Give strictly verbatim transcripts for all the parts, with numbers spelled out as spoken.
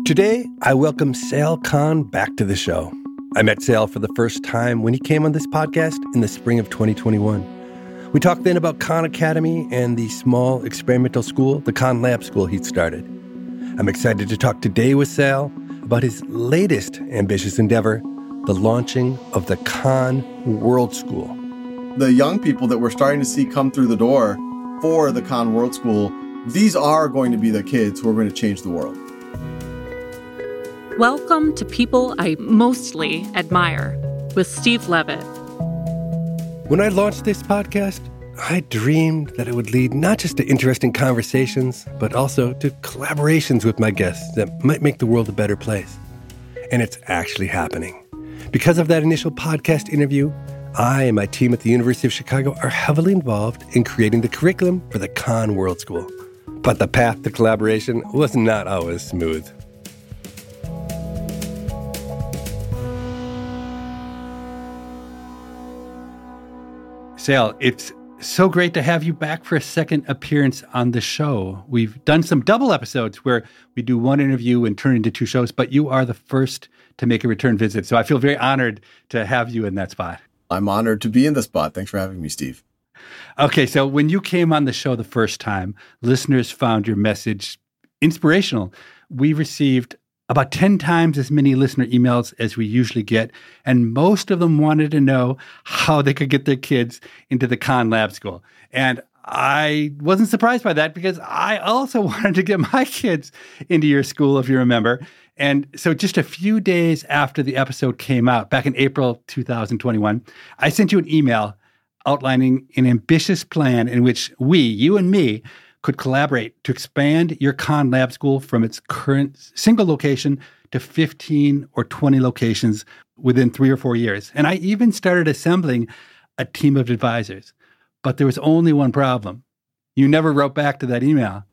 Today, I welcome Sale Khan back to the show. I met Sale for the first time when he came on this podcast in the spring of twenty twenty-one. We talked then about Khan Academy and the small experimental school, the Khan Lab School he'd started. I'm excited to talk today with Sale about his latest ambitious endeavor, the launching of the Khan World School. The young people that we're starting to see come through the door for the Khan World School, these are going to be the kids who are going to change the world. Welcome to People I Mostly Admire with Steve Levitt. When I launched this podcast, I dreamed that it would lead not just to interesting conversations, but also to collaborations with my guests that might make the world a better place. And it's actually happening. Because of that initial podcast interview, I and my team at the University of Chicago are heavily involved in creating the curriculum for the Khan World School. But the path to collaboration was not always smooth. Sale, it's so great to have you back for a second appearance on the show. We've done some double episodes where we do one interview and turn into two shows, but you are the first to make a return visit. So I feel very honored to have you in that spot. I'm honored to be in the spot. Thanks for having me, Steve. Okay, so when you came on the show the first time, listeners found your message inspirational. We received about ten times as many listener emails as we usually get, and most of them wanted to know how they could get their kids into the Khan Lab School. And I wasn't surprised by that because I also wanted to get my kids into your school, if you remember. And so just a few days after the episode came out, back in April two thousand twenty-one, I sent you an email outlining an ambitious plan in which we, you and me, could collaborate to expand your Khan Lab School from its current single location to fifteen or twenty locations within three or four years. And I even started assembling a team of advisors. But there was only one problem. You never wrote back to that email.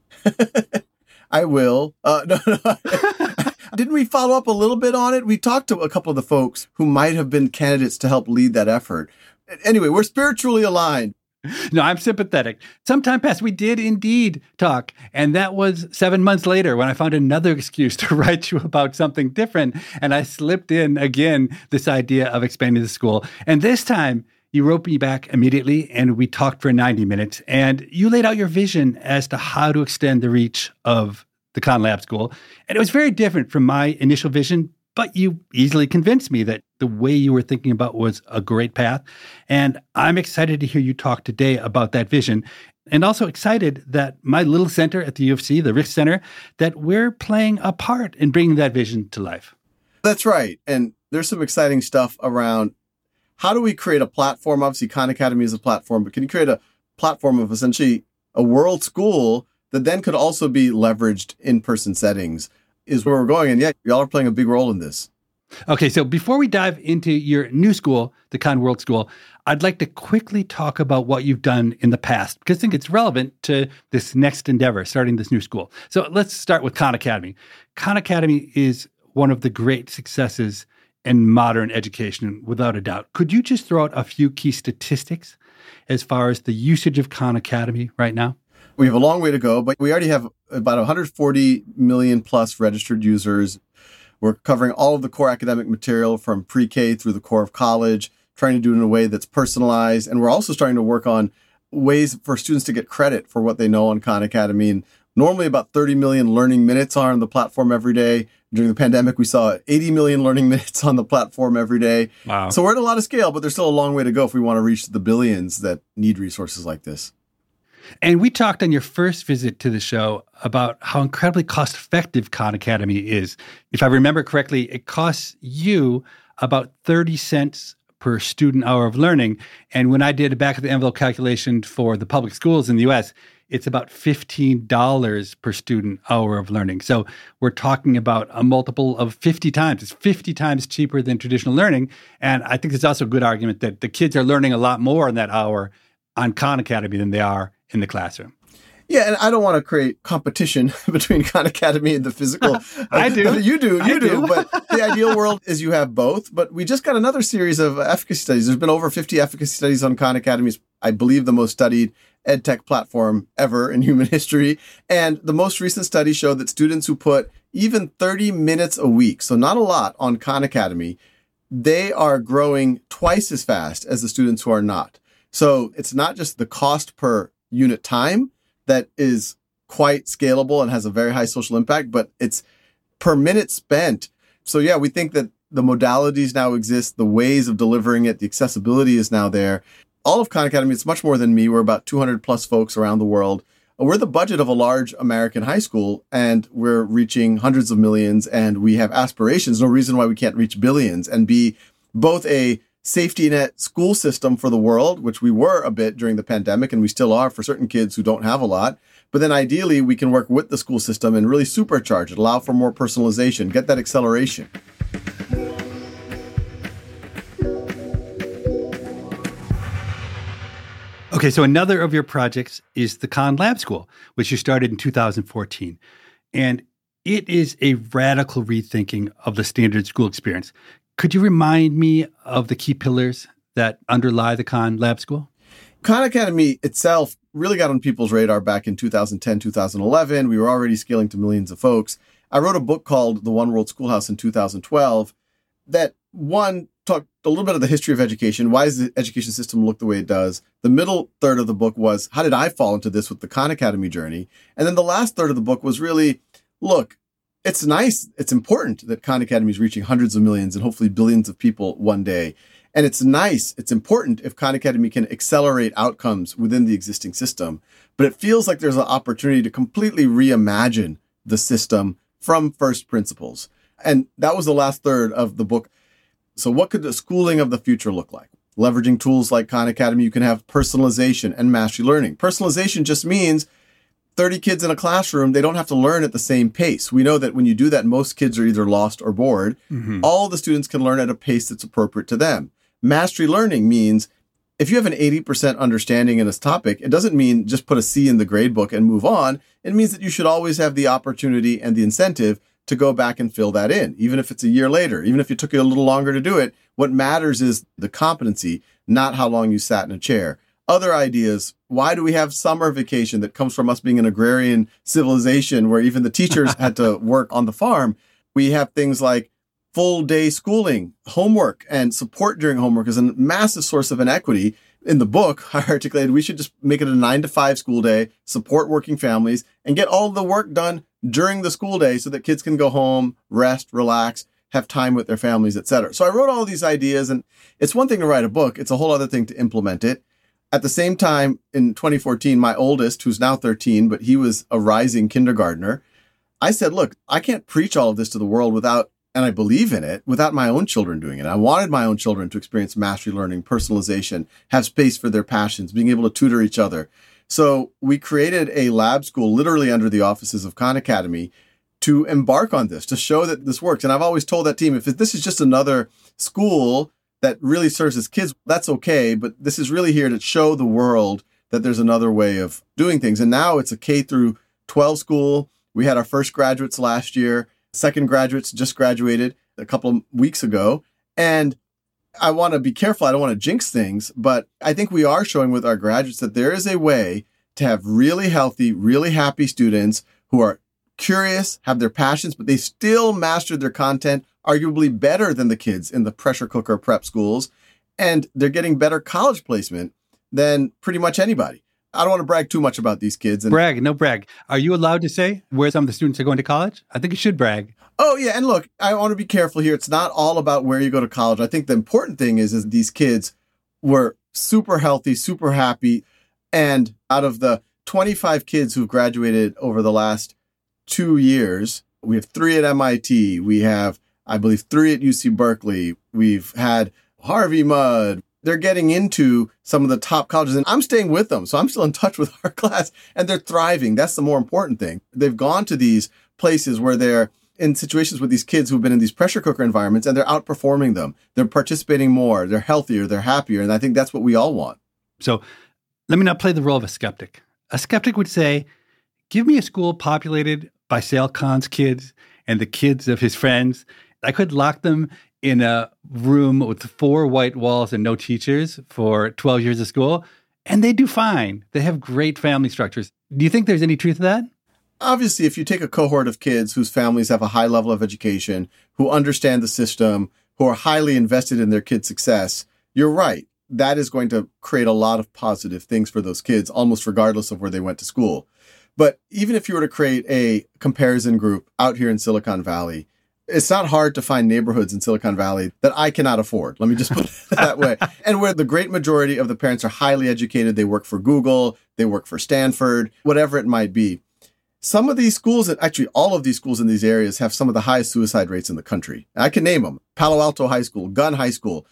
I will. Uh, no, no. Didn't we follow up a little bit on it? We talked to a couple of the folks who might have been candidates to help lead that effort. Anyway, we're spiritually aligned. No, I'm sympathetic. Some time passed, we did indeed talk. And that was seven months later when I found another excuse to write you about something different. And I slipped in again this idea of expanding the school. And this time, you wrote me back immediately and we talked for ninety minutes. And you laid out your vision as to how to extend the reach of the Khan Lab School. And it was very different from my initial vision, but you easily convinced me that the way you were thinking about was a great path. And I'm excited to hear you talk today about that vision. And also excited that my little center at the U of C, the Richt Center, that we're playing a part in bringing that vision to life. That's right. And there's some exciting stuff around how do we create a platform? Obviously, Khan Academy is a platform, but can you create a platform of essentially a world school that then could also be leveraged in-person settings is where we're going. And yeah, y'all are playing a big role in this. Okay, so before we dive into your new school, the Khan World School, I'd like to quickly talk about what you've done in the past, because I think it's relevant to this next endeavor, starting this new school. So let's start with Khan Academy. Khan Academy is one of the great successes in modern education, without a doubt. Could you just throw out a few key statistics as far as the usage of Khan Academy right now? We have a long way to go, but we already have about one hundred forty million plus registered users. We're covering all of the core academic material from pre-K through the core of college, trying to do it in a way that's personalized. And we're also starting to work on ways for students to get credit for what they know on Khan Academy. And normally about thirty million learning minutes are on the platform every day. During the pandemic, we saw eighty million learning minutes on the platform every day. Wow. So we're at a lot of scale, but there's still a long way to go if we want to reach the billions that need resources like this. And we talked on your first visit to the show about how incredibly cost-effective Khan Academy is. If I remember correctly, it costs you about thirty cents per student hour of learning. And when I did a back-of-the-envelope calculation for the public schools in the U S, it's about fifteen dollars per student hour of learning. So we're talking about a multiple of fifty times. It's fifty times cheaper than traditional learning. And I think there's also a good argument that the kids are learning a lot more in that hour on Khan Academy than they are in the classroom. Yeah, and I don't want to create competition between Khan Academy and the physical. I do. You do, you I do. do. But the ideal world is you have both. But we just got another series of efficacy studies. There's been over fifty efficacy studies on Khan Academy's, I believe, the most studied edtech platform ever in human history. And the most recent study showed that students who put even thirty minutes a week, so not a lot on Khan Academy, they are growing twice as fast as the students who are not. So it's not just the cost per unit time that is quite scalable and has a very high social impact, but it's per minute spent. So yeah, we think that the modalities now exist, the ways of delivering it, the accessibility is now there. All of Khan Academy, it's much more than me. We're about two hundred plus folks around the world. We're the budget of a large American high school, and we're reaching hundreds of millions, and we have aspirations. No reason why we can't reach billions and be both a safety net school system for the world, which we were a bit during the pandemic, and we still are for certain kids who don't have a lot. But then ideally, we can work with the school system and really supercharge it, allow for more personalization, get that acceleration. Okay, so another of your projects is the Khan Lab School, which you started in two thousand fourteen. And it is a radical rethinking of the standard school experience. Could you remind me of the key pillars that underlie the Khan Lab School? Khan Academy itself really got on people's radar back in two thousand ten, two thousand eleven. We were already scaling to millions of folks. I wrote a book called The One World Schoolhouse in two thousand twelve that, one, talked a little bit of the history of education. Why does the education system look the way it does? The middle third of the book was, how did I fall into this with the Khan Academy journey? And then the last third of the book was really, look, it's nice, it's important that Khan Academy is reaching hundreds of millions and hopefully billions of people one day. And it's nice, it's important if Khan Academy can accelerate outcomes within the existing system. But it feels like there's an opportunity to completely reimagine the system from first principles. And that was the last third of the book. So what could the schooling of the future look like? Leveraging tools like Khan Academy, you can have personalization and mastery learning. Personalization just means thirty kids in a classroom, they don't have to learn at the same pace. We know that when you do that, most kids are either lost or bored. Mm-hmm. All the students can learn at a pace that's appropriate to them. Mastery learning means if you have an eighty percent understanding in this topic, it doesn't mean just put a C in the grade book and move on. It means that you should always have the opportunity and the incentive to go back and fill that in, even if it's a year later, even if it took you a little longer to do it. What matters is the competency, not how long you sat in a chair. Other ideas, why do we have summer vacation that comes from us being an agrarian civilization where even the teachers had to work on the farm? We have things like full day schooling, homework, and support during homework is a massive source of inequity. In the book, I articulated we should just make it a nine to five school day, support working families, and get all the work done during the school day so that kids can go home, rest, relax, have time with their families, et cetera. So I wrote all these ideas, and it's one thing to write a book. It's a whole other thing to implement it. At the same time, in twenty fourteen, my oldest, who's now thirteen, but he was a rising kindergartner, I said, look, I can't preach all of this to the world without, and I believe in it, without my own children doing it. I wanted my own children to experience mastery learning, personalization, have space for their passions, being able to tutor each other. So we created a lab school literally under the offices of Khan Academy to embark on this, to show that this works. And I've always told that team, if this is just another school that really serves its kids, that's okay. But this is really here to show the world that there's another way of doing things. And now it's a K through twelve school. We had our first graduates last year. Second graduates just graduated a couple of weeks ago. And I want to be careful. I don't want to jinx things, but I think we are showing with our graduates that there is a way to have really healthy, really happy students who are curious, have their passions, but they still mastered their content arguably better than the kids in the pressure cooker prep schools. And they're getting better college placement than pretty much anybody. I don't want to brag too much about these kids. And brag, no brag. Are you allowed to say where some of the students are going to college? I think you should brag. Oh, yeah. And look, I want to be careful here. It's not all about where you go to college. I think the important thing is, is these kids were super healthy, super happy. And out of the twenty-five kids who've graduated over the last two years, we have three at M I T. We have, I believe, three at U C Berkeley. We've had Harvey Mudd. They're getting into some of the top colleges, and I'm staying with them. So I'm still in touch with our class, and they're thriving. That's the more important thing. They've gone to these places where they're in situations with these kids who've been in these pressure cooker environments, and they're outperforming them. They're participating more. They're healthier. They're happier. And I think that's what we all want. So let me not play the role of a skeptic. A skeptic would say, give me a school populated by Sale Khan's kids and the kids of his friends. I could lock them in a room with four white walls and no teachers for twelve years of school, and they do fine. They have great family structures. Do you think there's any truth to that? Obviously, if you take a cohort of kids whose families have a high level of education, who understand the system, who are highly invested in their kids' success, you're right. That is going to create a lot of positive things for those kids, almost regardless of where they went to school. But even if you were to create a comparison group out here in Silicon Valley, it's not hard to find neighborhoods in Silicon Valley that I cannot afford. Let me just put it that way. And where the great majority of the parents are highly educated. They work for Google, they work for Stanford, whatever it might be. Some of these schools, and actually all of these schools in these areas, have some of the highest suicide rates in the country. I can name them. Palo Alto High School, Gunn High School.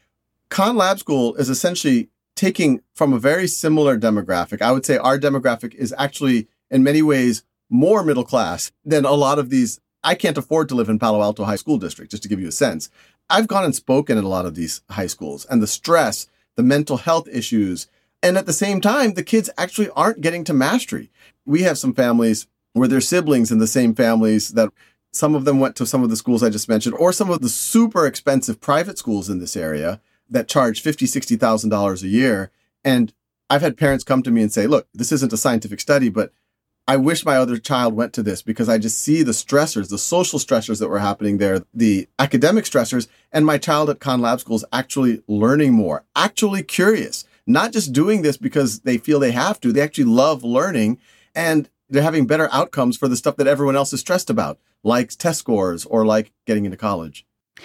Khan Lab School is essentially taking from a very similar demographic. I would say our demographic is actually, in many ways, more middle class than a lot of these. I can't afford to live in Palo Alto High School District, just to give you a sense. I've gone and spoken at a lot of these high schools, and the stress, the mental health issues, and at the same time, the kids actually aren't getting to mastery. We have some families where their siblings in the same families that some of them went to some of the schools I just mentioned, or some of the super expensive private schools in this area that charge fifty thousand dollars, sixty thousand dollars a year. And I've had parents come to me and say, look, this isn't a scientific study, but I wish my other child went to this because I just see the stressors, the social stressors that were happening there, the academic stressors, and my child at Khan Lab School is actually learning more, actually curious, not just doing this because they feel they have to. They actually love learning, and they're having better outcomes for the stuff that everyone else is stressed about, like test scores or like getting into college.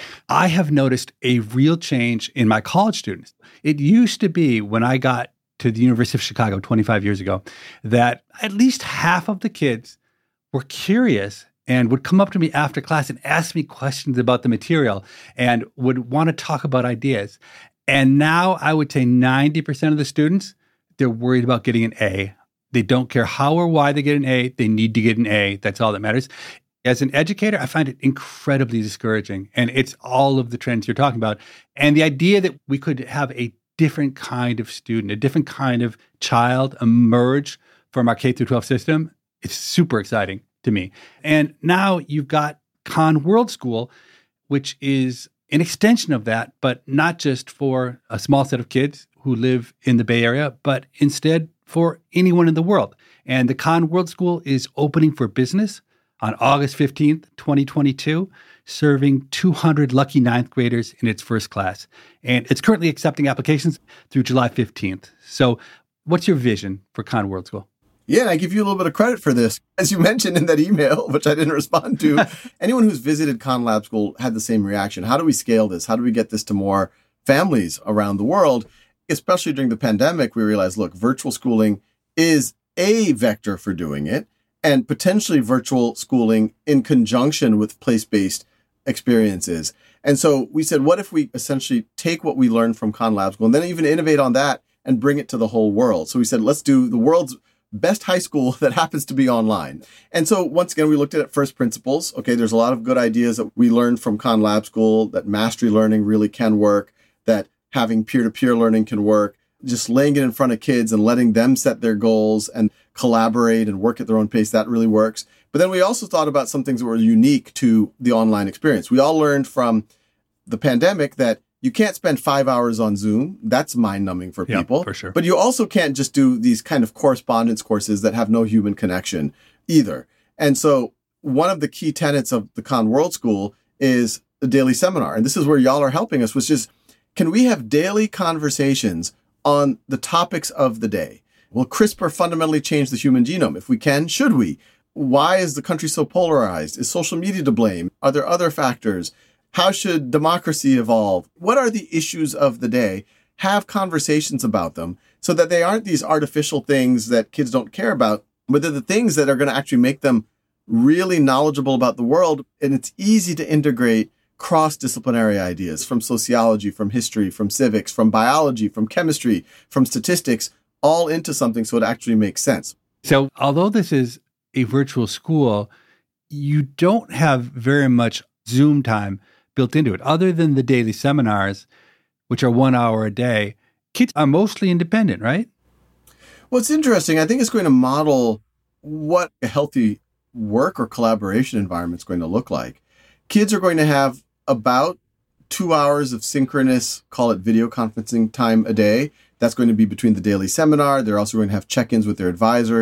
I have noticed a real change in my college students. It used to be when I got to the University of Chicago twenty-five years ago, that at least half of the kids were curious and would come up to me after class and ask me questions about the material and would want to talk about ideas. And now I would say ninety percent of the students, they're worried about getting an A. They don't care how or why they get an A. They need to get an A. That's all that matters. As an educator, I find it incredibly discouraging. And it's all of the trends you're talking about. And the idea that we could have a different kind of student, a different kind of child emerge from our K through twelve system, it's super exciting to me. And now you've got Khan World School, which is an extension of that, but not just for a small set of kids who live in the Bay Area, but instead for anyone in the world. And the Khan World School is opening for business on August fifteenth, twenty twenty-two, serving two hundred lucky ninth graders in its first class. And it's currently accepting applications through July fifteenth. So what's your vision for Khan World School? Yeah, and I give you a little bit of credit for this. As you mentioned in that email, which I didn't respond to, anyone who's visited Khan Lab School had the same reaction. How do we scale this? How do we get this to more families around the world? Especially during the pandemic, we realized, look, virtual schooling is a vector for doing it, and potentially virtual schooling in conjunction with place-based experiences. And so we said, what if we essentially take what we learned from Khan Lab School and then even innovate on that and bring it to the whole world? So we said, let's do the world's best high school that happens to be online. And so once again, we looked at it first principles. Okay, there's a lot of good ideas that we learned from Khan Lab School, that mastery learning really can work, that having peer-to-peer learning can work, just laying it in front of kids and letting them set their goals and collaborate and work at their own pace, that really works. But then we also thought about some things that were unique to the online experience. We all learned from the pandemic that you can't spend five hours on Zoom. That's mind-numbing for Yeah, people. for sure. But you also can't just do these kind of correspondence courses that have no human connection either. And so one of the key tenets of the Khan World School is the daily seminar. And this is where y'all are helping us, which is, can we have daily conversations on the topics of the day? Will CRISPR fundamentally change the human genome? If we can, should we? Why is the country so polarized? Is social media to blame? Are there other factors? How should democracy evolve? What are the issues of the day? Have conversations about them so that they aren't these artificial things that kids don't care about, but they're the things that are going to actually make them really knowledgeable about the world. And it's easy to integrate cross-disciplinary ideas from sociology, from history, from civics, from biology, from chemistry, from statistics, all into something so it actually makes sense. So although this is a virtual school, you don't have very much Zoom time built into it. Other than the daily seminars, which are one hour a day, kids are mostly independent, right? Well, it's interesting. I think it's going to model what a healthy work or collaboration environment is going to look like. Kids are going to have about two hours of synchronous, call it video conferencing time a day. That's going to be between the daily seminar. They're also going to have check-ins with their advisors.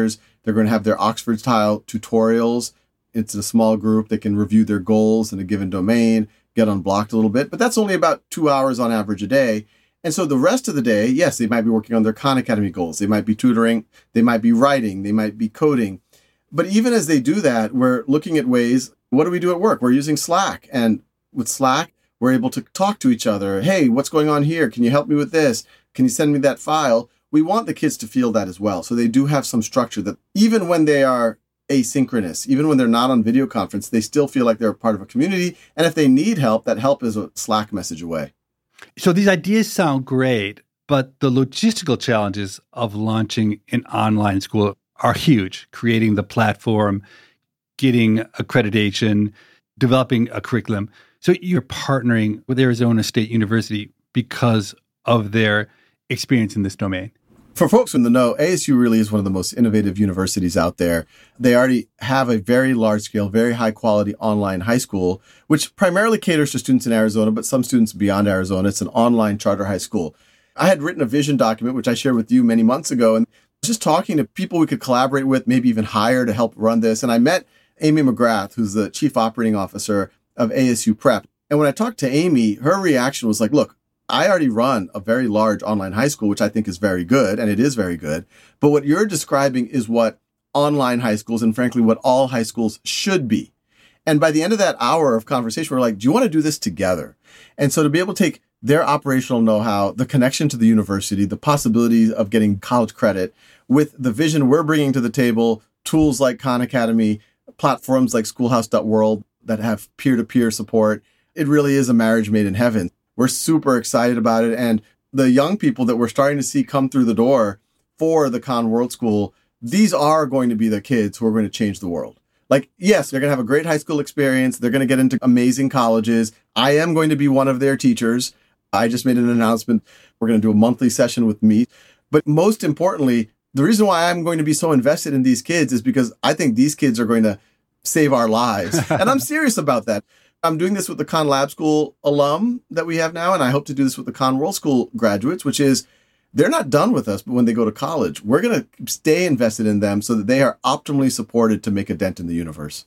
They're going to have their Oxford-style tutorials. It's a small group. They can review their goals in a given domain, get unblocked a little bit, but that's only about two hours on average a day. And so the rest of the day, yes, they might be working on their Khan Academy goals. They might be tutoring. They might be writing. They might be coding. But even as they do that, we're looking at ways, what do we do at work? We're using Slack. And with Slack, we're able to talk to each other. Hey, what's going on here? Can you help me with this? Can you send me that file? We want the kids to feel that as well. So they do have some structure that even when they are asynchronous, even when they're not on video conference, they still feel like they're a part of a community. And if they need help, that help is a Slack message away. So these ideas sound great, but the logistical challenges of launching an online school are huge. Creating the platform, getting accreditation, developing a curriculum. So you're partnering with Arizona State University because of their experience in this domain. For folks in the know, A S U really is one of the most innovative universities out there. They already have a very large-scale, very high-quality online high school, which primarily caters to students in Arizona, but some students beyond Arizona. It's an online charter high school. I had written a vision document, which I shared with you many months ago, and just talking to people we could collaborate with, maybe even hire to help run this. And I met Amy McGrath, who's the chief operating officer of A S U Prep. And when I talked to Amy, her reaction was like, look, I already run a very large online high school, which I think is very good, and it is very good. But what you're describing is what online high schools, and frankly, what all high schools should be. And by the end of that hour of conversation, we're like, do you want to do this together? And so to be able to take their operational know-how, the connection to the university, the possibility of getting college credit, with the vision we're bringing to the table, tools like Khan Academy, platforms like schoolhouse dot world that have peer-to-peer support, it really is a marriage made in heaven. We're super excited about it. And the young people that we're starting to see come through the door for the Khan World School, these are going to be the kids who are going to change the world. Like, yes, they're going to have a great high school experience. They're going to get into amazing colleges. I am going to be one of their teachers. I just made an announcement. We're going to do a monthly session with me. But most importantly, the reason why I'm going to be so invested in these kids is because I think these kids are going to save our lives. And I'm serious about that. I'm doing this with the Khan Lab School alum that we have now, and I hope to do this with the Khan World School graduates, which is they're not done with us, but when they go to college, we're going to stay invested in them so that they are optimally supported to make a dent in the universe.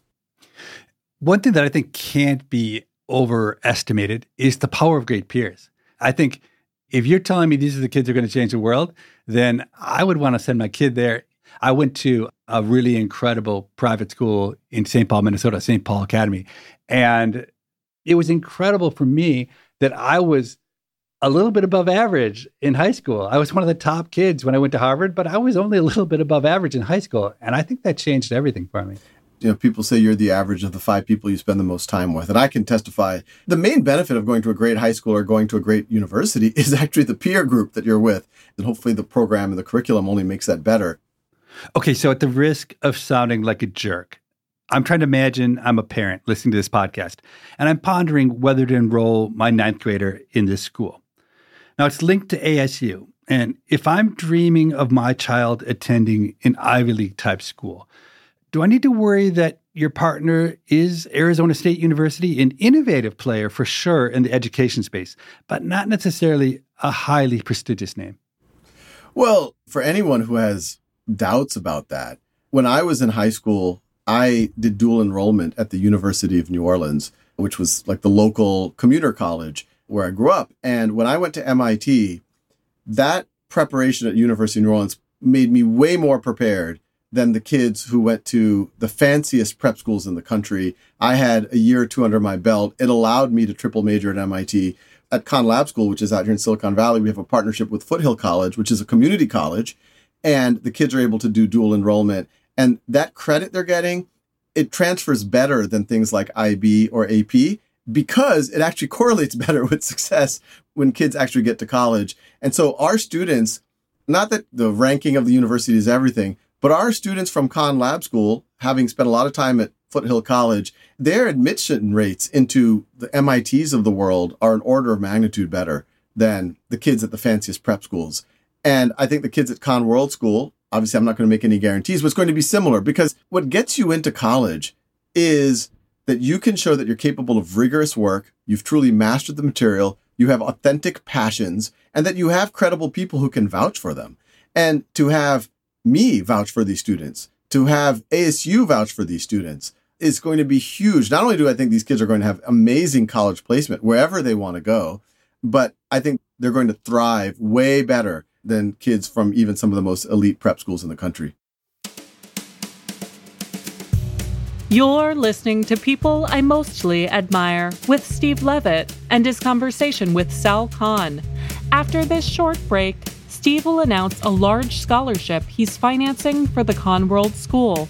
One thing that I think can't be overestimated is the power of great peers. I think if you're telling me these are the kids who are going to change the world, then I would want to send my kid there. I went to a really incredible private school in Saint Paul, Minnesota, Saint Paul Academy. And it was incredible for me that I was a little bit above average in high school. I was one of the top kids when I went to Harvard, but I was only a little bit above average in high school. And I think that changed everything for me. You know, people say you're the average of the five people you spend the most time with. And I can testify the main benefit of going to a great high school or going to a great university is actually the peer group that you're with. And hopefully the program and the curriculum only makes that better. Okay, so at the risk of sounding like a jerk, I'm trying to imagine I'm a parent listening to this podcast, and I'm pondering whether to enroll my ninth grader in this school. Now, it's linked to A S U, and if I'm dreaming of my child attending an Ivy League type school, do I need to worry that your partner is Arizona State University, an innovative player for sure in the education space, but not necessarily a highly prestigious name? Well, for anyone who has doubts about that, when I was in high school, I did dual enrollment at the University of New Orleans, which was like the local commuter college where I grew up. And when I went to M I T, that preparation at University of New Orleans made me way more prepared than the kids who went to the fanciest prep schools in the country. I had a year or two under my belt. It allowed me to triple major at M I T. At Khan Lab School, which is out here in Silicon Valley, we have a partnership with Foothill College, which is a community college. And the kids are able to do dual enrollment. And that credit they're getting, it transfers better than things like I B or A P because it actually correlates better with success when kids actually get to college. And so our students, not that the ranking of the university is everything, but our students from Khan Lab School, having spent a lot of time at Foothill College, their admission rates into the M I Ts of the world are an order of magnitude better than the kids at the fanciest prep schools. And I think the kids at Khan World School, obviously I'm not going to make any guarantees, but it's going to be similar because what gets you into college is that you can show that you're capable of rigorous work, you've truly mastered the material, you have authentic passions, and that you have credible people who can vouch for them. And to have me vouch for these students, to have A S U vouch for these students is going to be huge. Not only do I think these kids are going to have amazing college placement wherever they want to go, but I think they're going to thrive way better than kids from even some of the most elite prep schools in the country. You're listening to People I Mostly Admire with Steve Levitt and his conversation with Sal Khan. After this short break, Steve will announce a large scholarship he's financing for the Khan World School.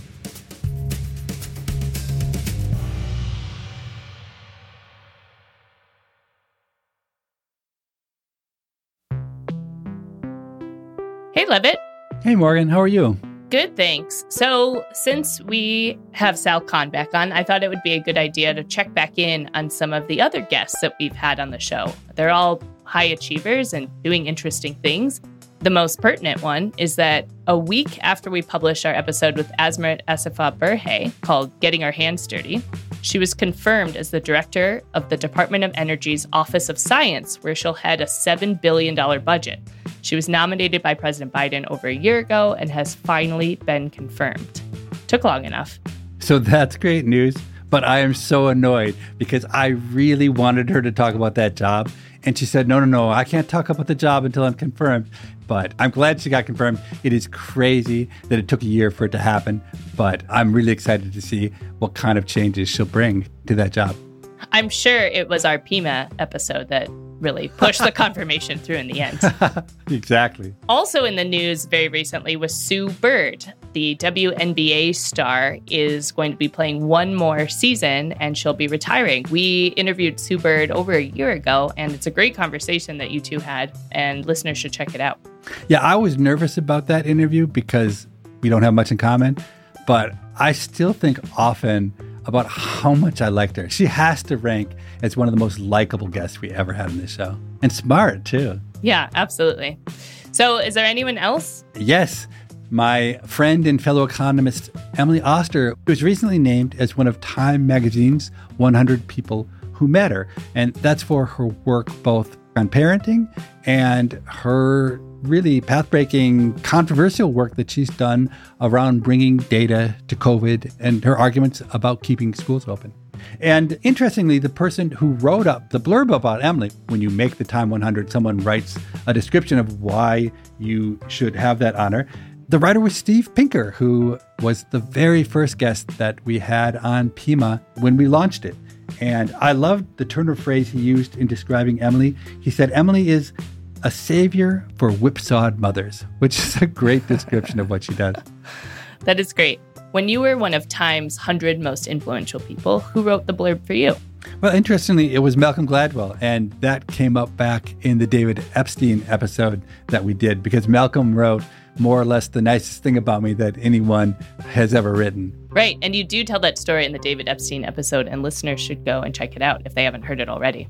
Hey, Levitt. Hey, Morgan. How are you? Good, thanks. So since we have Sal Khan back on, I thought it would be a good idea to check back in on some of the other guests that we've had on the show. They're all high achievers and doing interesting things. The most pertinent one is that a week after we published our episode with Azmarit Assefa-Berhe called Getting Our Hands Dirty, she was confirmed as the director of the Department of Energy's Office of Science, where she'll head a seven billion dollars budget. She was nominated by President Biden over a year ago and has finally been confirmed. Took long enough. So that's great news, but I am so annoyed because I really wanted her to talk about that job. And she said, no, no, no, I can't talk about the job until I'm confirmed. But I'm glad she got confirmed. It is crazy that it took a year for it to happen, but I'm really excited to see what kind of changes she'll bring to that job. I'm sure it was our Pima episode that really pushed the confirmation through in the end. Exactly. Also in the news very recently was Sue Bird. The W N B A star is going to be playing one more season and she'll be retiring. We interviewed Sue Bird over a year ago, and it's a great conversation that you two had, and listeners should check it out. Yeah, I was nervous about that interview because we don't have much in common, but I still think often about how much I liked her. She has to rank as one of the most likable guests we ever had on this show. And smart, too. Yeah, absolutely. So is there anyone else? Yes. My friend and fellow economist, Emily Oster, was recently named as one of Time Magazine's one hundred People Who Matter. And that's for her work both on parenting and her really path-breaking, controversial work that she's done around bringing data to COVID and her arguments about keeping schools open. And interestingly, the person who wrote up the blurb about Emily, when you make the Time one hundred, someone writes a description of why you should have that honor. The writer was Steve Pinker, who was the very first guest that we had on Pima when we launched it. And I loved the turn of phrase he used in describing Emily. He said, Emily is a savior for whipsawed mothers, which is a great description of what she does. That is great. When you were one of Time's one hundred most influential people, who wrote the blurb for you? Well, interestingly, it was Malcolm Gladwell, and that came up back in the David Epstein episode that we did, because Malcolm wrote more or less the nicest thing about me that anyone has ever written. Right, and you do tell that story in the David Epstein episode, and listeners should go and check it out if they haven't heard it already.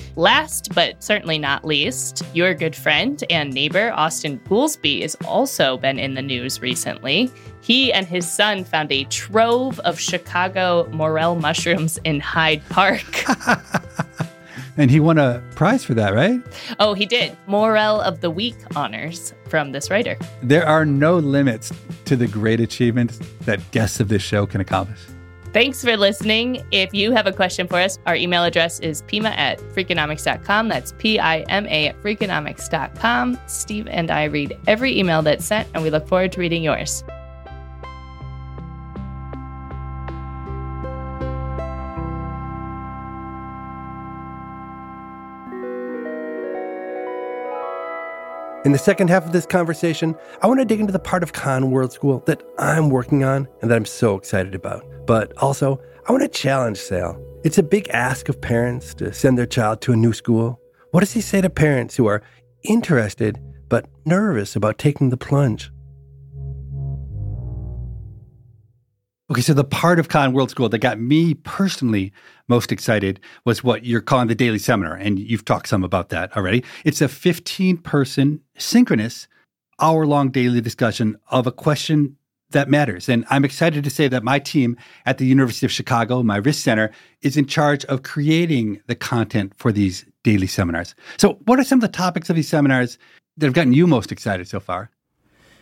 Last, but certainly not least, your good friend and neighbor, Austin Goolsbee, has also been in the news recently. He and his son found a trove of Chicago morel mushrooms in Hyde Park. And he won a prize for that, right? Oh, he did. Morel of the Week honors from this writer. There are no limits to the great achievements that guests of this show can accomplish. Thanks for listening. If you have a question for us, our email address is pima at freakonomics dot com. That's P I M A at freakonomics dot com. Steve and I read every email that's sent, and we look forward to reading yours. In the second half of this conversation, I want to dig into the part of Khan World School that I'm working on and that I'm so excited about. But also, I want to challenge Sal. It's a big ask of parents to send their child to a new school. What does he say to parents who are interested but nervous about taking the plunge? Okay, so the part of Khan World School that got me personally most excited was what you're calling the Daily Seminar, and you've talked some about that already. It's a fifteen-person, synchronous, hour-long daily discussion of a question that matters. And I'm excited to say that my team at the University of Chicago, my Risk Center, is in charge of creating the content for these daily seminars. So what are some of the topics of these seminars that have gotten you most excited so far?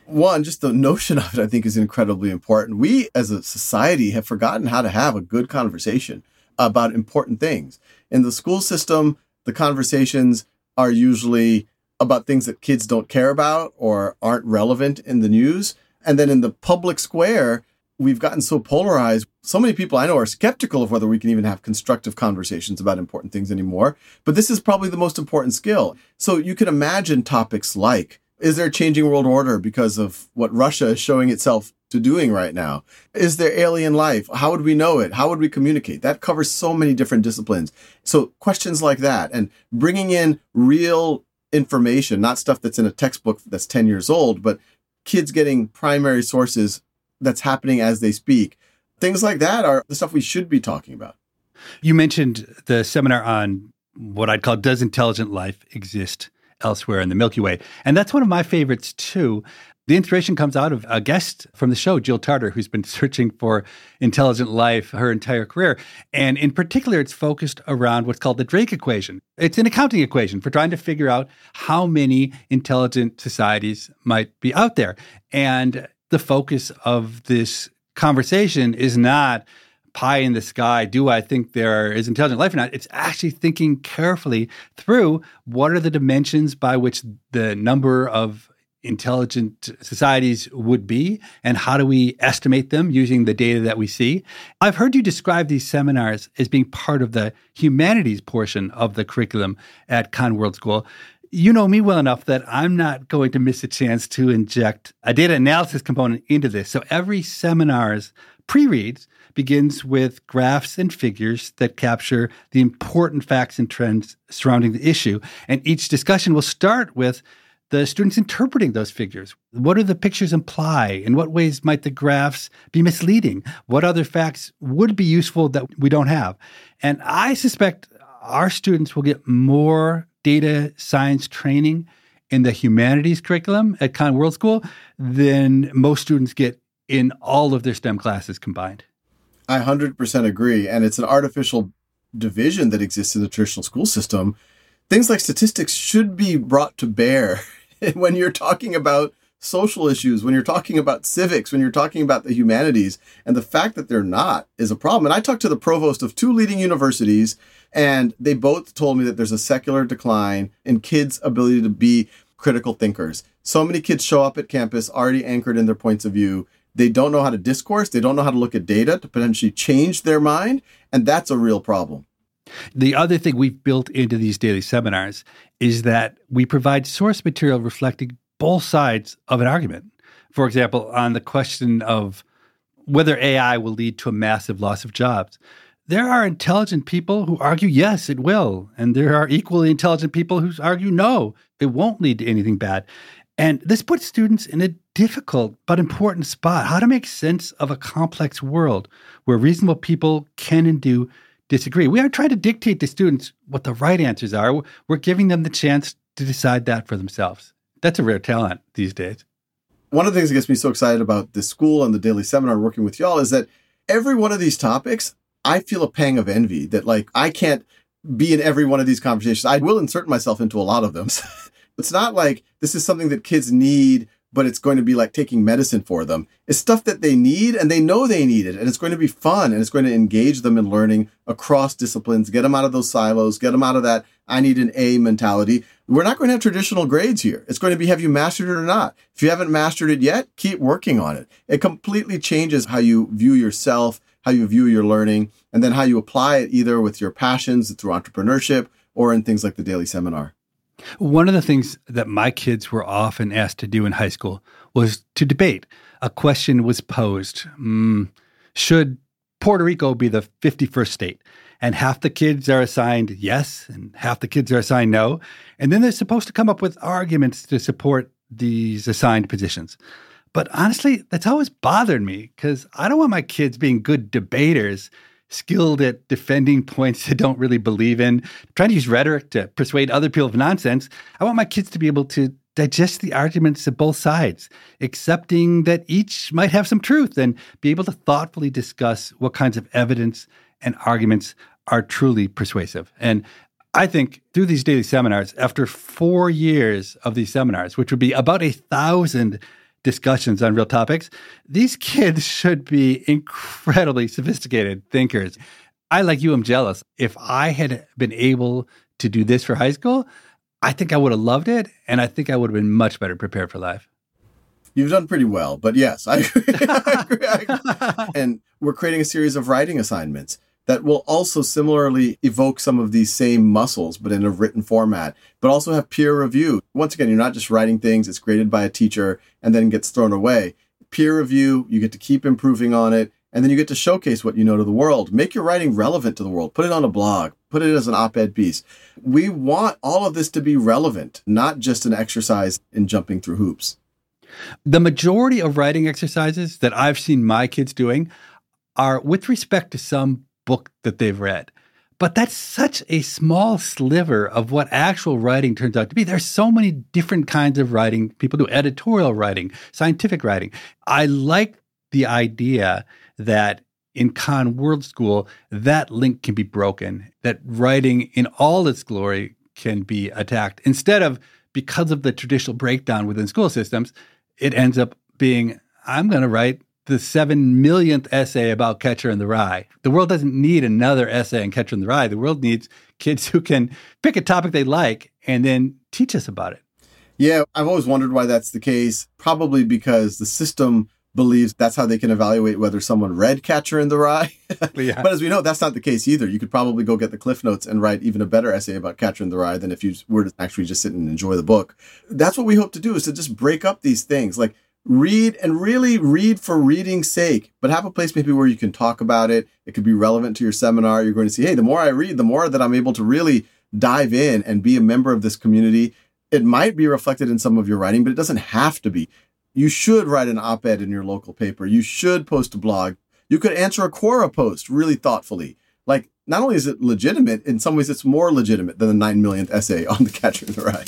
One, just the notion of it, I think, is incredibly important. We as a society have forgotten how to have a good conversation about important things. In the school system, the conversations are usually about things that kids don't care about or aren't relevant in the news. And then in the public square, we've gotten so polarized. So many people I know are skeptical of whether we can even have constructive conversations about important things anymore. But this is probably the most important skill. So you can imagine topics like, is there a changing world order because of what Russia is showing itself to doing right now? Is there alien life? How would we know it? How would we communicate? That covers so many different disciplines. So questions like that and bringing in real information, not stuff that's in a textbook that's ten years old, but kids getting primary sources that's happening as they speak. Things like that are the stuff we should be talking about. You mentioned the seminar on what I'd call Does Intelligent Life Exist Elsewhere in the Milky Way? And that's one of my favorites too. The inspiration comes out of a guest from the show, Jill Tarter, who's been searching for intelligent life her entire career. And in particular, it's focused around what's called the Drake equation. It's an accounting equation for trying to figure out how many intelligent societies might be out there. And the focus of this conversation is not pie in the sky, do I think there is intelligent life or not? It's actually thinking carefully through what are the dimensions by which the number of intelligent societies would be, and how do we estimate them using the data that we see? I've heard you describe these seminars as being part of the humanities portion of the curriculum at Conn World School. You know me well enough that I'm not going to miss a chance to inject a data analysis component into this. So every seminar's pre-reads begins with graphs and figures that capture the important facts and trends surrounding the issue. And each discussion will start with the students interpreting those figures. What do the pictures imply? In what ways might the graphs be misleading? What other facts would be useful that we don't have? And I suspect our students will get more data science training in the humanities curriculum at Conn World School than most students get in all of their STEM classes combined. I one hundred percent agree. And it's an artificial division that exists in the traditional school system. Things like statistics should be brought to bear when you're talking about social issues, when you're talking about civics, when you're talking about the humanities. And the fact that they're not is a problem. And I talked to the provost of two leading universities, and they both told me that there's a secular decline in kids' ability to be critical thinkers. So many kids show up at campus already anchored in their points of view. They don't know how to discourse. They don't know how to look at data to potentially change their mind. And that's a real problem. The other thing we've built into these daily seminars is that we provide source material reflecting both sides of an argument. For example, on the question of whether A I will lead to a massive loss of jobs, there are intelligent people who argue, yes, it will. And there are equally intelligent people who argue, no, it won't lead to anything bad. And this puts students in a difficult but important spot, how to make sense of a complex world where reasonable people can and do disagree. We aren't trying to dictate to students what the right answers are. We're giving them the chance to decide that for themselves. That's a rare talent these days. One of the things that gets me so excited about this school and the daily seminar working with y'all is that every one of these topics, I feel a pang of envy that like I can't be in every one of these conversations. I will insert myself into a lot of them. It's not like this is something that kids need, but it's going to be like taking medicine for them. It's stuff that they need and they know they need it. And it's going to be fun and it's going to engage them in learning across disciplines, get them out of those silos, get them out of that I need an A mentality. We're not going to have traditional grades here. It's going to be, have you mastered it or not? If you haven't mastered it yet, keep working on it. It completely changes how you view yourself, how you view your learning, and then how you apply it either with your passions through entrepreneurship or in things like the daily seminar. One of the things that my kids were often asked to do in high school was to debate. A question was posed. Mm, should Puerto Rico be the fifty-first state? And half the kids are assigned yes, and half the kids are assigned no. And then they're supposed to come up with arguments to support these assigned positions. But honestly, that's always bothered me because I don't want my kids being good debaters, skilled at defending points they don't really believe in, trying to use rhetoric to persuade other people of nonsense. I want my kids to be able to digest the arguments of both sides, accepting that each might have some truth, and be able to thoughtfully discuss what kinds of evidence and arguments are truly persuasive. And I think through these daily seminars, after four years of these seminars, which would be about a thousand discussions on real topics. These kids should be incredibly sophisticated thinkers. I, like you, am jealous. If I had been able to do this for high school, I think I would have loved it, and I think I would have been much better prepared for life. You've done pretty well, but yes, I agree. I agree, I agree. And we're creating a series of writing assignments that will also similarly evoke some of these same muscles, but in a written format, but also have peer review. Once again, you're not just writing things, it's graded by a teacher and then gets thrown away. Peer review, you get to keep improving on it, and then you get to showcase what you know to the world. Make your writing relevant to the world. Put it on a blog. Put it as an op-ed piece. We want all of this to be relevant, not just an exercise in jumping through hoops. The majority of writing exercises that I've seen my kids doing are with respect to some book that they've read. But that's such a small sliver of what actual writing turns out to be. There's so many different kinds of writing. People do editorial writing, scientific writing. I like the idea that in Khan World School, that link can be broken, that writing in all its glory can be attacked. Instead of, because of the traditional breakdown within school systems, it ends up being, I'm going to write the seven millionth essay about Catcher in the Rye. The world doesn't need another essay on Catcher in the Rye. The world needs kids who can pick a topic they like and then teach us about it. Yeah, I've always wondered why that's the case. Probably because the system believes that's how they can evaluate whether someone read Catcher in the Rye. Yeah. But as we know, that's not the case either. You could probably go get the Cliff Notes and write even a better essay about Catcher in the Rye than if you were to actually just sit and enjoy the book. That's what we hope to do, is to just break up these things. Like, read and really read for reading's sake, but have a place maybe where you can talk about it. It could be relevant to your seminar. You're going to see, hey, the more I read, the more that I'm able to really dive in and be a member of this community. It might be reflected in some of your writing, but it doesn't have to be. You should write an op-ed in your local paper. You should post a blog. You could answer a Quora post really thoughtfully. Like, not only is it legitimate, in some ways it's more legitimate than the nine millionth essay on the Catcher in the Rye.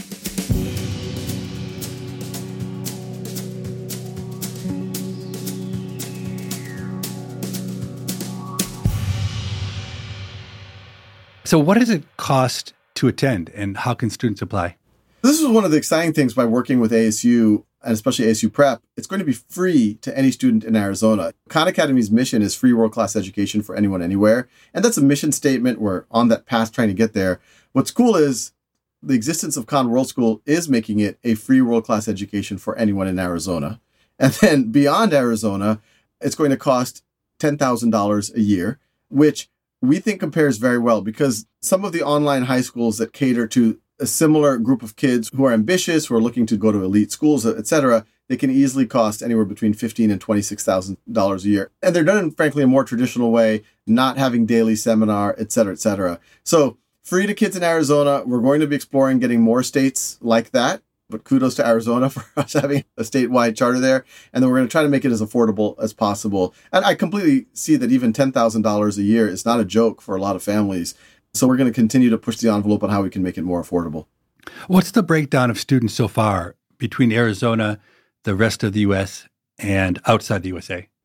So what does it cost to attend, and how can students apply? This is one of the exciting things by working with A S U, and especially A S U Prep. It's going to be free to any student in Arizona. Khan Academy's mission is free world-class education for anyone, anywhere. And that's a mission statement. We're on that path trying to get there. What's cool is the existence of Khan World School is making it a free world-class education for anyone in Arizona. And then beyond Arizona, it's going to cost ten thousand dollars a year, which we think compares very well, because some of the online high schools that cater to a similar group of kids who are ambitious, who are looking to go to elite schools, et cetera, they can easily cost anywhere between fifteen thousand dollars and twenty-six thousand dollars a year. And they're done in, frankly, a more traditional way, not having daily seminar, et cetera, et cetera. So free to kids in Arizona. We're going to be exploring getting more states like that. But kudos to Arizona for us having a statewide charter there. And then we're going to try to make it as affordable as possible. And I completely see that even ten thousand dollars a year is not a joke for a lot of families. So we're going to continue to push the envelope on how we can make it more affordable. What's the breakdown of students so far between Arizona, the rest of the U S, and outside the U S A?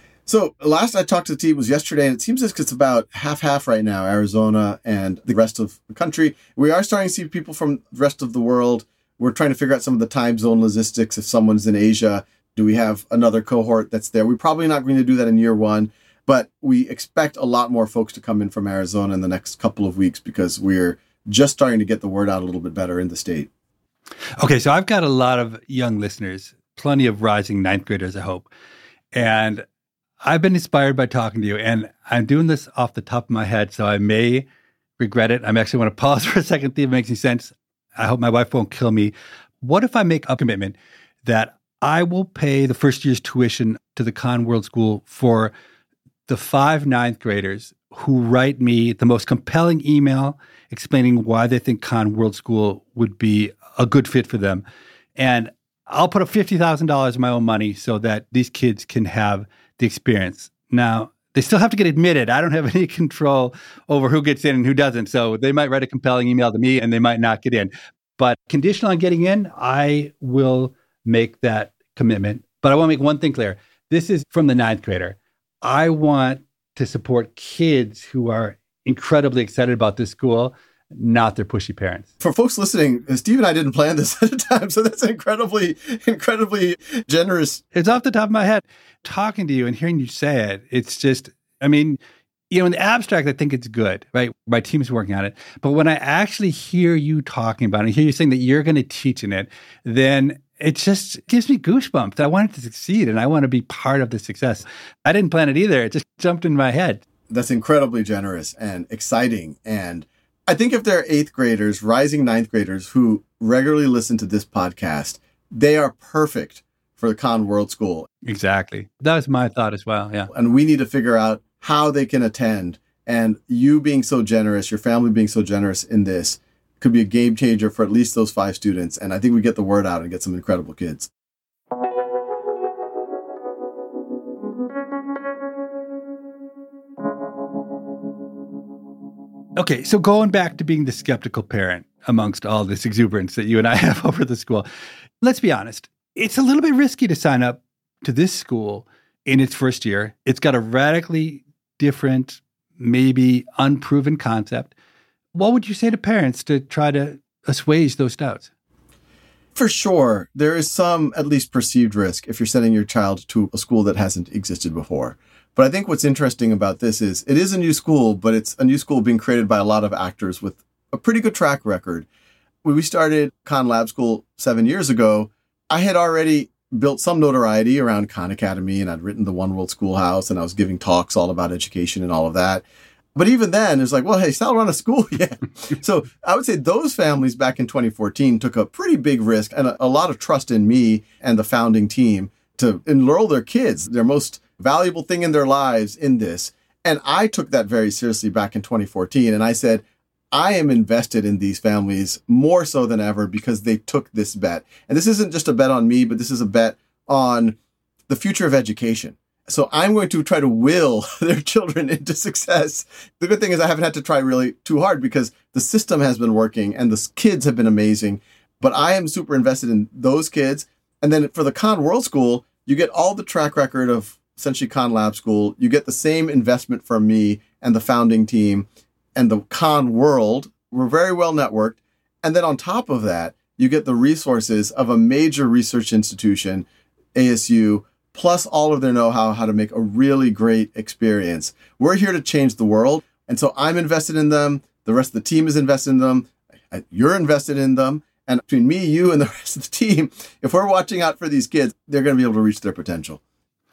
So last I talked to the team was yesterday, and it seems like it's about half-half right now, Arizona and the rest of the country. We are starting to see people from the rest of the world. We're trying to figure out some of the time zone logistics. If someone's in Asia, do we have another cohort that's there? We're probably not going to do that in year one, but we expect a lot more folks to come in from Arizona in the next couple of weeks, because we're just starting to get the word out a little bit better in the state. Okay, so I've got a lot of young listeners, plenty of rising ninth graders, I hope. And I've been inspired by talking to you, and I'm doing this off the top of my head, so I may regret it. I'm actually want to pause for a second, see if it makes any sense. I hope my wife won't kill me. What if I make a commitment that I will pay the first year's tuition to the Khan World School for the five ninth graders who write me the most compelling email explaining why they think Khan World School would be a good fit for them? And I'll put up fifty thousand dollars of my own money so that these kids can have the experience. Now, they still have to get admitted. I don't have any control over who gets in and who doesn't. So they might write a compelling email to me and they might not get in. But conditional on getting in, I will make that commitment. But I want to make one thing clear. This is from the ninth grader. I want to support kids who are incredibly excited about this school, not their pushy parents. For folks listening, Steve and I didn't plan this at a time, so that's incredibly, incredibly generous. It's off the top of my head. Talking to you and hearing you say it, it's just, I mean, you know, in the abstract, I think it's good, right? My team's working on it. But when I actually hear you talking about it, and hear you saying that you're going to teach in it, then it just gives me goosebumps. I want it to succeed, and I want to be part of the success. I didn't plan it either. It just jumped in my head. That's incredibly generous and exciting. And I think if there are eighth graders, rising ninth graders who regularly listen to this podcast, they are perfect for the Khan World School. Exactly. That was my thought as well, yeah. And we need to figure out how they can attend. And you being so generous, your family being so generous in this, could be a game changer for at least those five students. And I think we get the word out and get some incredible kids. Okay, so going back to being the skeptical parent amongst all this exuberance that you and I have over the school, let's be honest. It's a little bit risky to sign up to this school in its first year. It's got a radically different, maybe unproven concept. What would you say to parents to try to assuage those doubts? For sure, there is some at least perceived risk if you're sending your child to a school that hasn't existed before. But I think what's interesting about this is it is a new school, but it's a new school being created by a lot of actors with a pretty good track record. When we started Khan Lab School seven years ago, I had already built some notoriety around Khan Academy, and I'd written the One World Schoolhouse, and I was giving talks all about education and all of that. But even then, it's like, well, hey, Sal run a school yet. So I would say those families back in twenty fourteen took a pretty big risk and a, a lot of trust in me and the founding team to enroll their kids, their most valuable thing in their lives, in this. And I took that very seriously back in twenty fourteen. And I said, I am invested in these families more so than ever because they took this bet. And this isn't just a bet on me, but this is a bet on the future of education. So I'm going to try to will their children into success. The good thing is I haven't had to try really too hard because the system has been working and the kids have been amazing. But I am super invested in those kids. And then for the Khan World School, you get all the track record of essentially Khan Lab School. You get the same investment from me and the founding team and the Khan World. We're very well networked. And then on top of that, you get the resources of a major research institution, A S U, plus all of their know-how, how to make a really great experience. We're here to change the world. And so I'm invested in them. The rest of the team is invested in them. You're invested in them. And between me, you, and the rest of the team, if we're watching out for these kids, they're going to be able to reach their potential.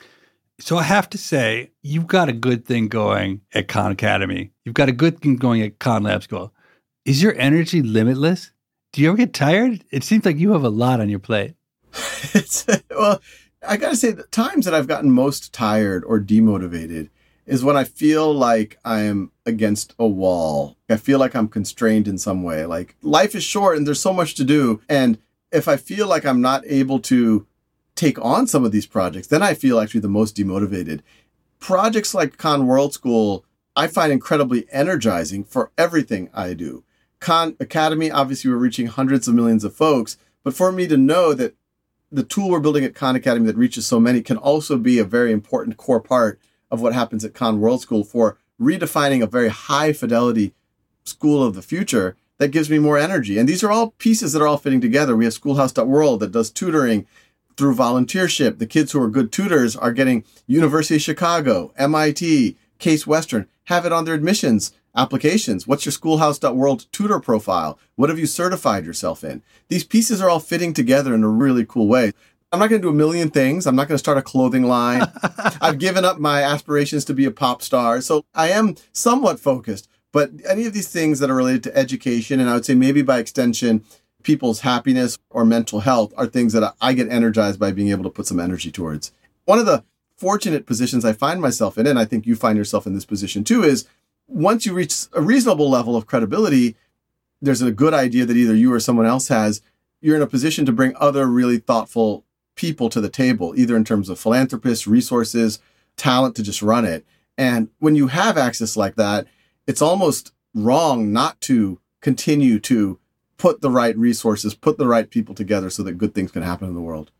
So I have to say, you've got a good thing going at Khan Academy. You've got a good thing going at Khan Lab School. Is your energy limitless? Do you ever get tired? It seems like you have a lot on your plate. it's, well, I got to say, the times that I've gotten most tired or demotivated is when I feel like I'm against a wall. I feel like I'm constrained in some way. Like life is short and there's so much to do. And if I feel like I'm not able to take on some of these projects, then I feel actually the most demotivated. Projects like Khan World School, I find incredibly energizing for everything I do. Khan Academy, obviously we're reaching hundreds of millions of folks, but for me to know that the tool we're building at Khan Academy that reaches so many can also be a very important core part of what happens at Khan World School for redefining a very high fidelity school of the future, that gives me more energy. And these are all pieces that are all fitting together. We have schoolhouse dot world that does tutoring through volunteership. The kids who are good tutors are getting University of Chicago, M I T, Case Western, have it on their admissions applications. What's your schoolhouse dot world tutor profile? What have you certified yourself in? These pieces are all fitting together in a really cool way. I'm not going to do a million things. I'm not going to start a clothing line. I've given up my aspirations to be a pop star. So I am somewhat focused, but any of these things that are related to education, and I would say maybe by extension, people's happiness or mental health, are things that I get energized by being able to put some energy towards. One of the fortunate positions I find myself in, and I think you find yourself in this position too, is once you reach a reasonable level of credibility, there's a good idea that either you or someone else has, you're in a position to bring other really thoughtful people to the table, either in terms of philanthropists, resources, talent to just run it. And when you have access like that, it's almost wrong not to continue to put the right resources, put the right people together so that good things can happen in the world.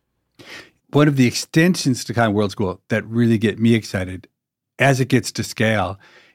One of the extensions to Khan World School that really get me excited as it gets to scale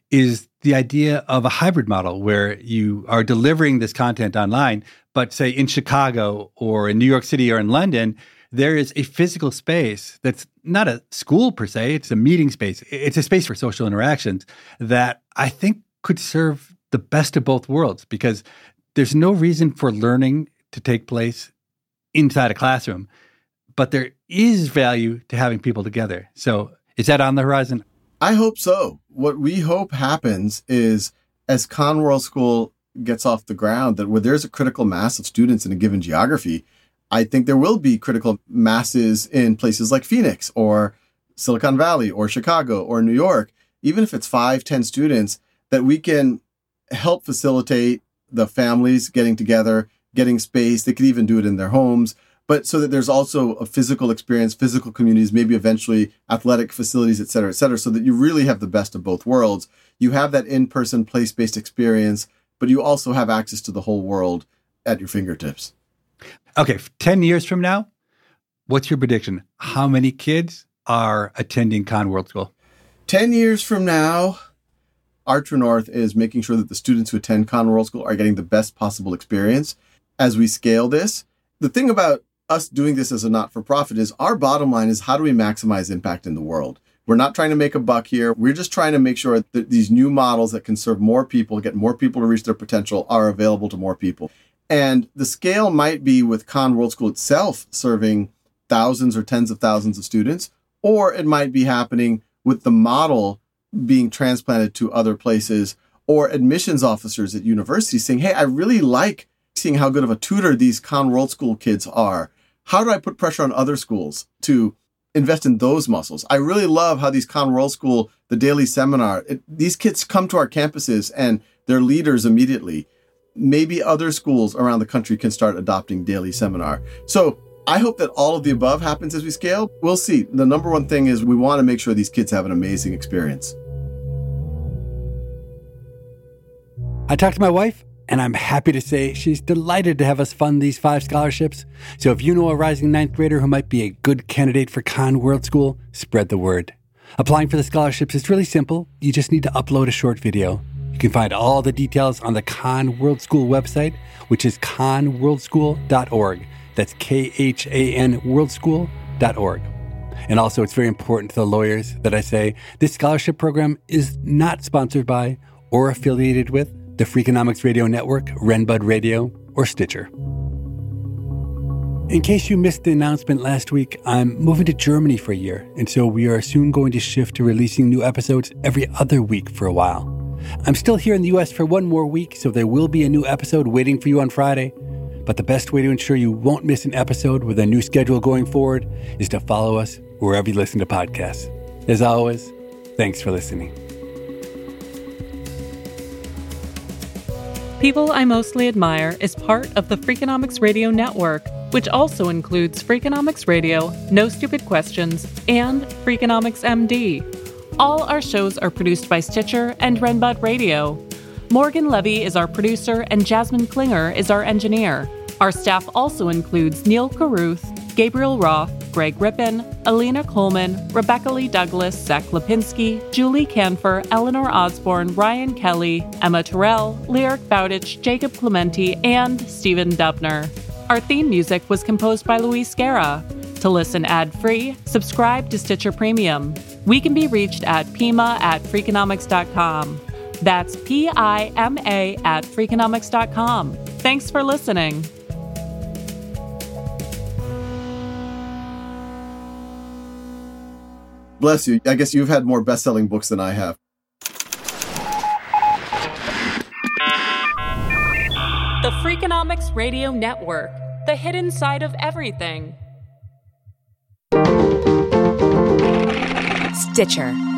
is the idea of a hybrid model where you are delivering this content online, but say in Chicago or in New York City or in London, there is a physical space that's not a school per se, it's a meeting space. It's a space for social interactions that I think could serve the best of both worlds, because there's no reason for learning to take place inside a classroom, but there is value to having people together. So is that on the horizon? I hope so. What we hope happens is as Conworld School gets off the ground, that where there's a critical mass of students in a given geography, I think there will be critical masses in places like Phoenix or Silicon Valley or Chicago or New York, even if it's five, ten students, that we can help facilitate the families getting together, getting space. They could even do it in their homes, but so that there's also a physical experience, physical communities, maybe eventually athletic facilities, et cetera, et cetera, so that you really have the best of both worlds. You have that in-person, place-based experience, but you also have access to the whole world at your fingertips. Okay, ten years from now, what's your prediction? How many kids are attending Conworld School? ten years from now, our true north is making sure that the students who attend Conworld School are getting the best possible experience as we scale this. The thing about us doing this as a not-for-profit is our bottom line is, how do we maximize impact in the world? We're not trying to make a buck here. We're just trying to make sure that these new models that can serve more people, get more people to reach their potential, are available to more people. And the scale might be with Conworld School itself serving thousands or tens of thousands of students, or it might be happening with the model being transplanted to other places, or admissions officers at universities saying, hey, I really like seeing how good of a tutor these Conworld School kids are. How do I put pressure on other schools to invest in those muscles? I really love how these Conworld School, the daily seminar, it, these kids come to our campuses and they're leaders immediately. Maybe other schools around the country can start adopting daily seminar. So I hope that all of the above happens as we scale. We'll see. The number one thing is we want to make sure these kids have an amazing experience. I talked to my wife, and I'm happy to say she's delighted to have us fund these five scholarships. So if you know a rising ninth grader who might be a good candidate for Conworld School, spread the word. Applying for the scholarships is really simple. You just need to upload a short video. You can find all the details on the Conworld School website, which is con world school dot org. That's K H A N world school dot org. And also, it's very important to the lawyers that I say this scholarship program is not sponsored by or affiliated with the Freakonomics Radio Network, Renbud Radio, or Stitcher. In case you missed the announcement last week, I'm moving to Germany for a year, and so we are soon going to shift to releasing new episodes every other week for a while. I'm still here in the U S for one more week, so there will be a new episode waiting for you on Friday. But the best way to ensure you won't miss an episode with a new schedule going forward is to follow us wherever you listen to podcasts. As always, thanks for listening. People I Mostly Admire is part of the Freakonomics Radio Network, which also includes Freakonomics Radio, No Stupid Questions, and Freakonomics M D. All our shows are produced by Stitcher and Renbud Radio. Morgan Levy is our producer, and Jasmine Klinger is our engineer. Our staff also includes Neil Carruth, Gabriel Roth, Greg Rippin, Alina Coleman, Rebecca Lee Douglas, Zach Lipinski, Julie Canfer, Eleanor Osborne, Ryan Kelly, Emma Terrell, Lyric Bowditch, Jacob Clementi, and Stephen Dubner. Our theme music was composed by Luis Guerra. To listen ad-free, subscribe to Stitcher Premium. We can be reached at pima at freakonomics dot com. That's P I M A at freakonomics dot com. Thanks for listening. Bless you. I guess you've had more best-selling books than I have. The Freakonomics Radio Network, the hidden side of everything. Stitcher.